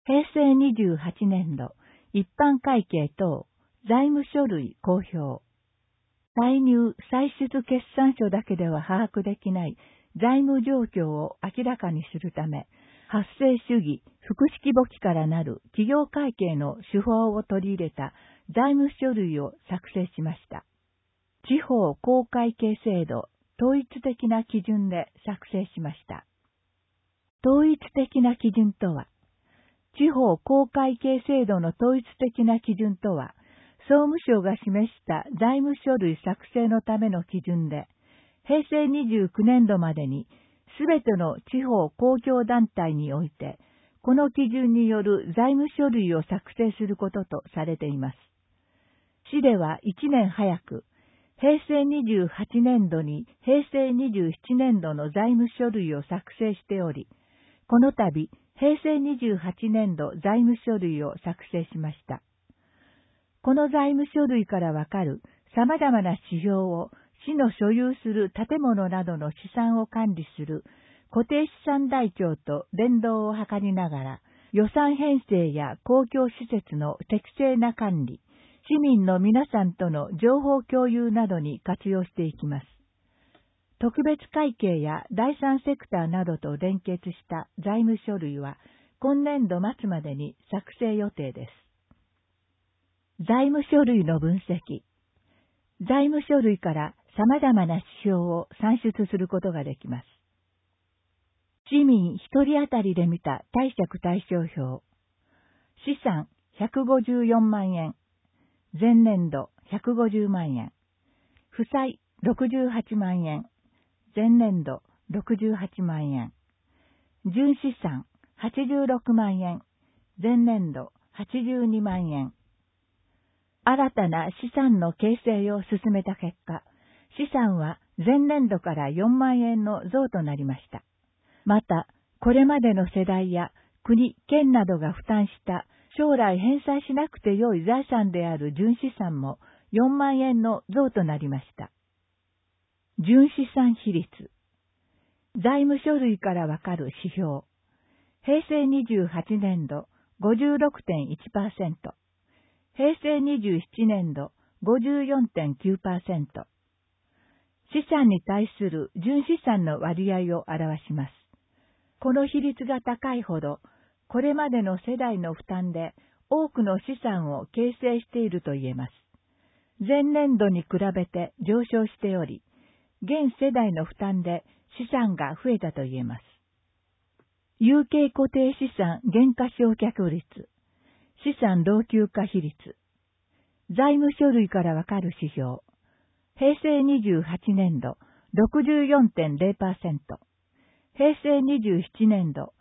平成28年度、一般会計等、財務書類公表。歳入・歳出決算書だけでは把握できない財務状況を明らかにするため、発生主義、複式簿記からなる企業会計の手法を取り入れた財務書類を作成しました。地方公会計制度統一的な基準で作成しました。統一的な基準とは、地方公会計制度の統一的な基準とは、総務省が示した財務書類作成のための基準で、平成29年度までに、すべての地方公共団体において、この基準による財務書類を作成することとされています。市では1年早く、平成28年度に平成27年度の財務書類を作成しており、この度、平成28年度財務書類を作成しました。この財務書類からわかる様々な指標を市の所有する建物などの資産を管理する固定資産台帳と連動を図りながら、予算編成や公共施設の適正な管理、市民の皆さんとの情報共有などに活用していきます。特別会計や第三セクターなどと連結した財務書類は今年度末までに作成予定です。財務書類の分析。財務書類から様々な指標を算出することができます。市民一人当たりで見た貸借対照表。資産154万円。前年度150万円。負債68万円。前年度68万円。純資産86万円。前年度82万円。新たな資産の形成を進めた結果、資産は前年度から4万円の増となりました。また、これまでの世代や国、県などが負担した将来返済しなくてよい財産である純資産も4万円の増となりました。純資産比率。財務書類からわかる指標。平成28年度 56.1%。平成27年度 54.9%。資産に対する純資産の割合を表します。この比率が高いほど、これまでの世代の負担で多くの資産を形成していると言えます。前年度に比べて上昇しており、現世代の負担で資産が増えたと言えます。有形固定資産減価償却率。資産老朽化比率。財務書類からわかる指標。平成28年度 64.0%。平成27年度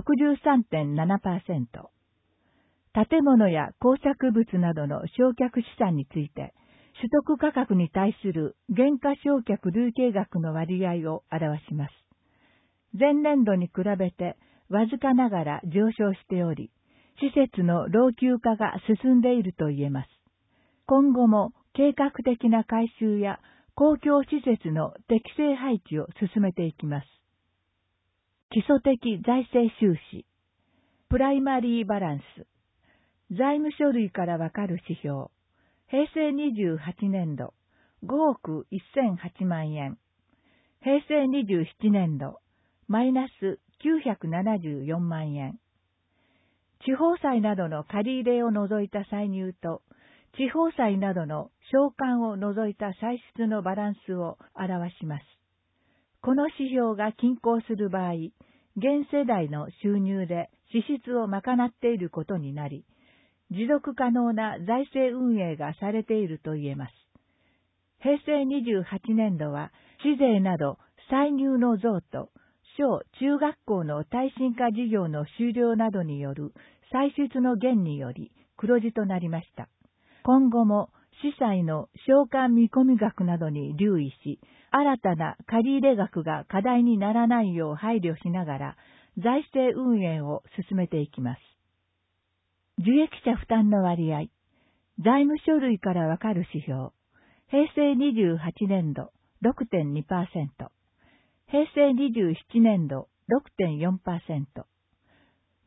63.7%。建物や工作物などの償却資産について、取得価格に対する減価償却累計額の割合を表します。前年度に比べてわずかながら上昇しており、施設の老朽化が進んでいると言えます。今後も計画的な改修や公共施設の適正配置を進めていきます。基礎的財政収支。プライマリーバランス。財務書類からわかる指標。平成28年度5億1008万円。平成27年度マイナス974万円。地方債などの借り入れを除いた歳入と、地方債などの償還を除いた歳出のバランスを表します。この指標が均衡する場合、現世代の収入で支出を賄っていることになり、持続可能な財政運営がされていると言えます。平成28年度は、市税など歳入の増と、小中学校の耐震化事業の終了などによる歳出の減により黒字となりました。今後も市債の償還見込み額などに留意し、新たな借入額が課題にならないよう配慮しながら財政運営を進めていきます。受益者負担の割合。財務書類からわかる指標。平成28年度 6.2%。平成27年度 6.4%。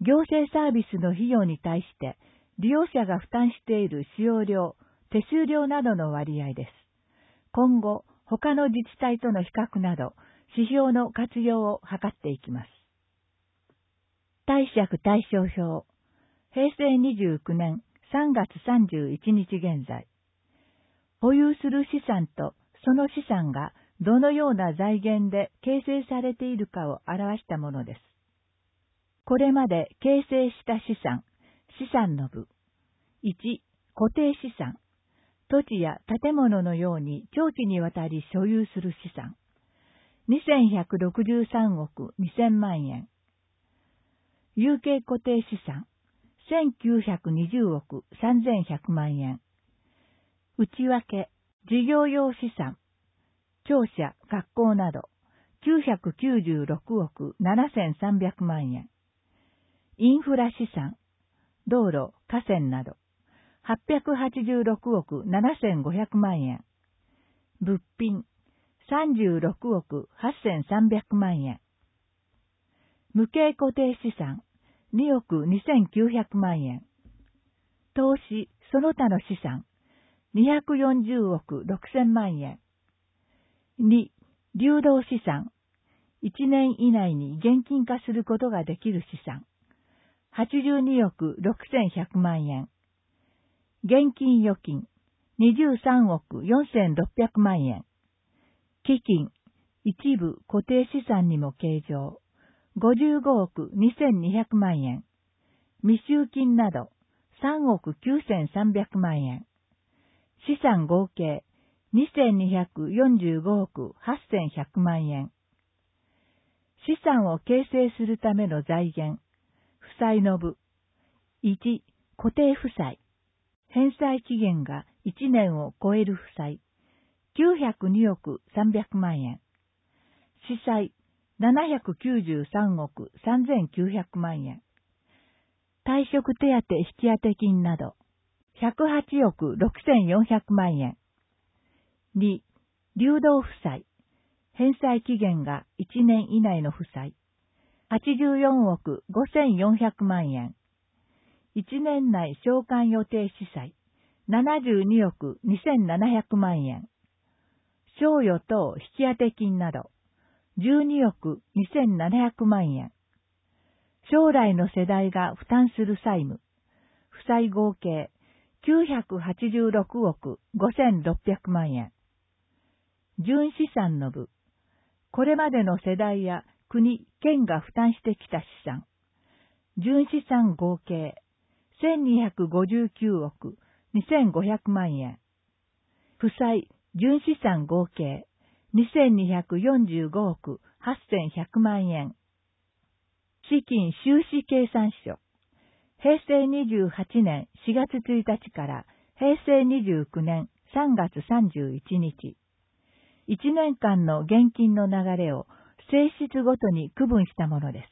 行政サービスの費用に対して利用者が負担している使用料、手数料などの割合です。今後、他の自治体との比較など、指標の活用を図っていきます。貸借対照表。平成29年3月31日現在。保有する資産とその資産がどのような財源で形成されているかを表したものです。これまで形成した資産の部。1、固定資産。土地や建物のように長期にわたり所有する資産。2163億2000万円。有形固定資産。1920億3100万円。内訳、事業用資産。庁舎、学校など、996億7300万円。インフラ資産、道路、河川など、886億7500万円。物品、36億8300万円。無形固定資産、2億2900万円。投資、その他の資産、240億6000万円。2、流動資産。1年以内に現金化することができる資産。82億6100万円。現金預金。23億4600万円。基金。一部固定資産にも計上。55億2200万円。未収金など。3億9300万円。資産合計。2245億8100万円。資産を形成するための財源。負債の部。1、固定負債。返済期限が1年を超える負債。902億300万円。資債。793億3900万円。退職手当引当金など。108億6400万円。2、流動負債。返済期限が1年以内の負債。84億5400万円。1年内償還予定資債。72億2700万円。賞与等引当金など。12億2700万円。将来の世代が負担する債務。負債合計986億5600万円。純資産の部。これまでの世代や国、県が負担してきた資産。純資産合計1259億2500万円。負債、純資産合計2245億8100万円。資金収支計算書。平成28年4月1日から平成29年3月31日。1年間の現金の流れを性質ごとに区分したものです。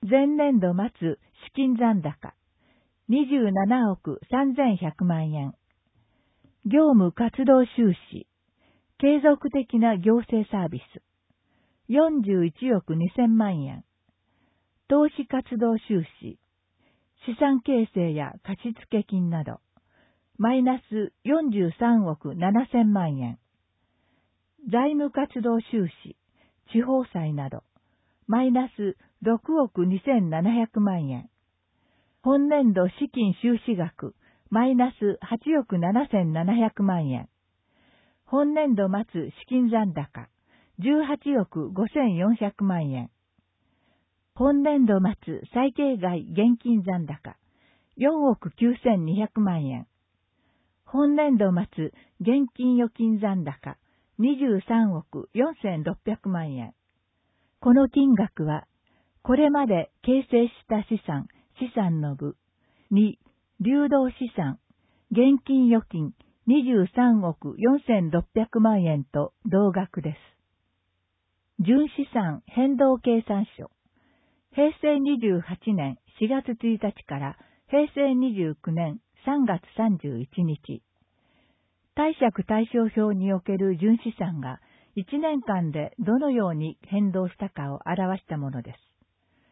前年度末資金残高27億3100万円。業務活動収支。継続的な行政サービス。41億2000万円。投資活動収支。資産形成や貸付金など。マイナス43億7000万円。財務活動収支、地方債など、マイナス6億2700万円。本年度資金収支額、マイナス8億7700万円。本年度末資金残高、18億5400万円。本年度末最低外現金残高、4億9200万円。本年度末現金預金残高、23億4600万円。この金額は、これまで形成した資産の部。2、流動資産、現金預金23億4600万円と同額です。純資産変動計算書。平成28年4月1日から平成29年3月31日。貸借対照表における純資産が1年間でどのように変動したかを表したものです。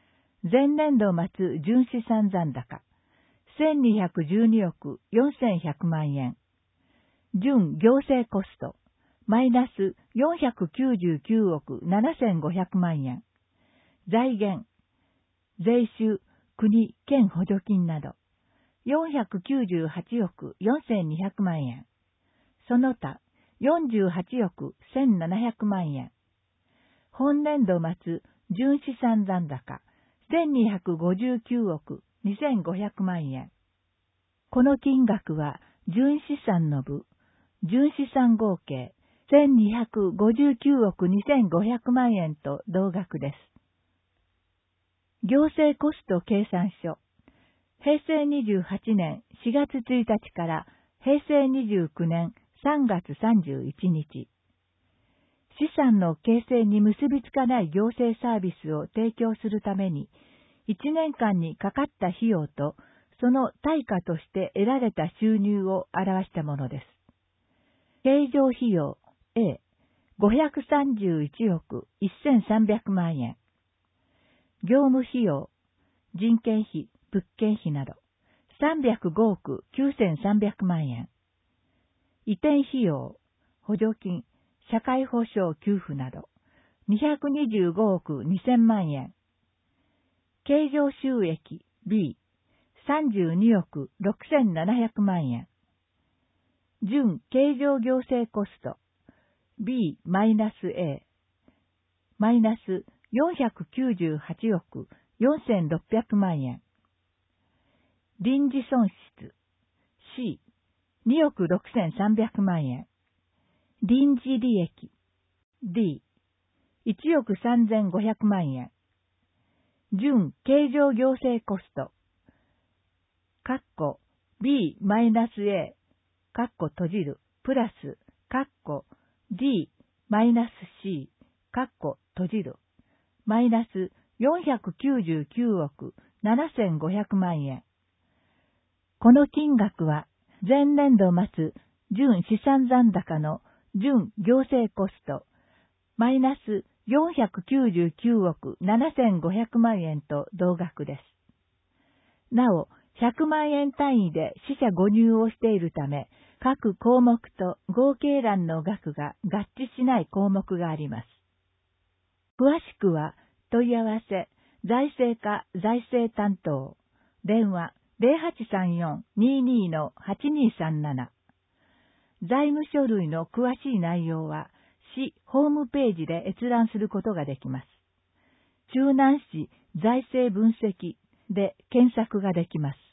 前年度末純資産残高、1212億4100万円。純行政コスト、マイナス499億7500万円。財源、税収、国、県補助金など、498億4200万円。その他、48億1700万円。本年度末、純資産残高、1259億2500万円。この金額は、純資産の部、純資産合計、1259億2500万円と同額です。行政コスト計算書。平成28年4月1日から平成29年3月31日。資産の形成に結びつかない行政サービスを提供するために、1年間にかかった費用と、その対価として得られた収入を表したものです。経常費用 A、531億1300万円。業務費用、人件費、物件費など、305億9300万円。移転費用、補助金、社会保障給付など、225億2000万円。経常収益 B、32億6700万円。純経常行政コスト B-A、マイナス498億4600万円。臨時損失 C、2億6300万円。臨時利益 D、1億3500万円。純経常行政コストB-A、プラス、D-C、マイナス499億7500万円。この金額は、前年度末、純資産残高の純行政コスト、マイナス499億7500万円と同額です。なお、100万円単位で四捨五入をしているため、各項目と合計欄の額が合致しない項目があります。詳しくは、問い合わせ、財政課財政担当、電話 0834-22-8237。財務書類の詳しい内容は、市ホームページで閲覧することができます。中南市財政分析で検索ができます。